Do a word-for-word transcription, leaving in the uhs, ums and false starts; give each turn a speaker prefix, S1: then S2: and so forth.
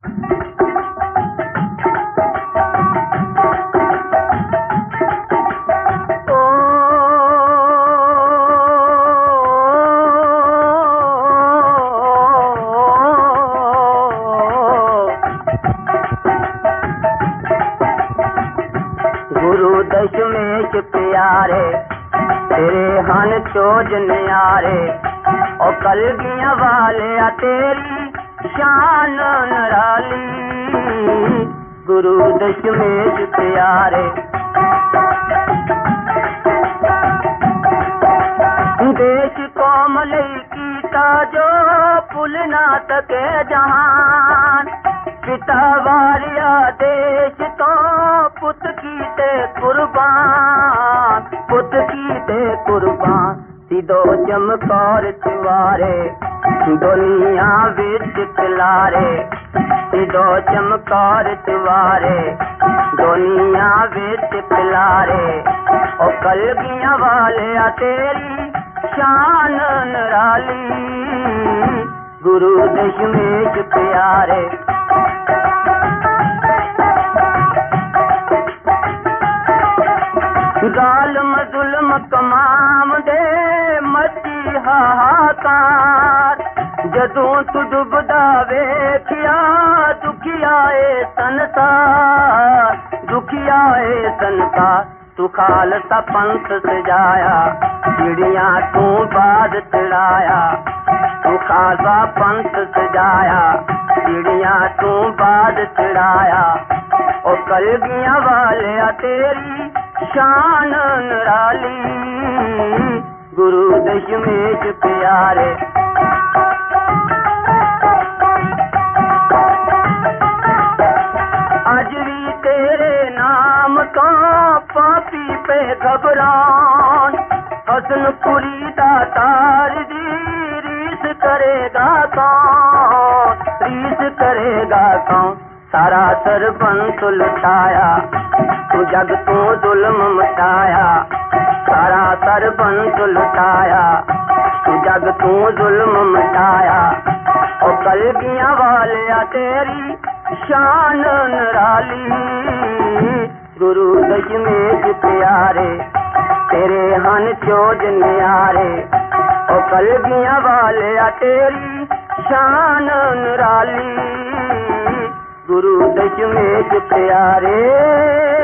S1: गुरु दशमेश प्यारे तेरे हन चोज न्यारे ओ कलगियां वाले तेरी शान निराली। गुरु दशमेश प्यारे देश कौम लई कीता जो भुल ना सके जहान। पिता वारिया देश तो पुत कीते कुर्बान, पुत कीते कुर्बान। सिदो चमकौर तिवारे दुनिया विच खिलारे, सिदो चमकौर तिवारे दुनिया विच खिलारे। ओ कलगियां वाले तेरी शान निराली। गुरु दशमेश प्यारे जालिम जुल्म तमाम दे मची हाहाकार। जदों तू डुबदा वेखिया दुखिया ए संसार, दुखिया ए संसार। तू खालसा पंथ सजाया चिड़िया तू बाद चढ़ाया। तू खालसा पंथ सजाया चिड़िया तू बाद चढ़ाया। ओ कलगियां वाले तेरी शान निराली। गुरु दशमेश प्यारे आज भी तेरे नाम तो पापी पे घबरान। हसनपुरी दा तार दी रीस करेगा कौन, रीस करेगा कौन। सारा सरबंस लुटाया तू जग तू जुल्म मचाया। सारा सरबंस लुटाया तू जग तू जुल्म मचाया। ओ कलगियां वाले तेरी शान निराली। गुरु दशमेश प्यारे तेरे हन चोज न्यारे। ओ कलगियां वाले तेरी शान निराली। गुरु दशमेश प्यारे।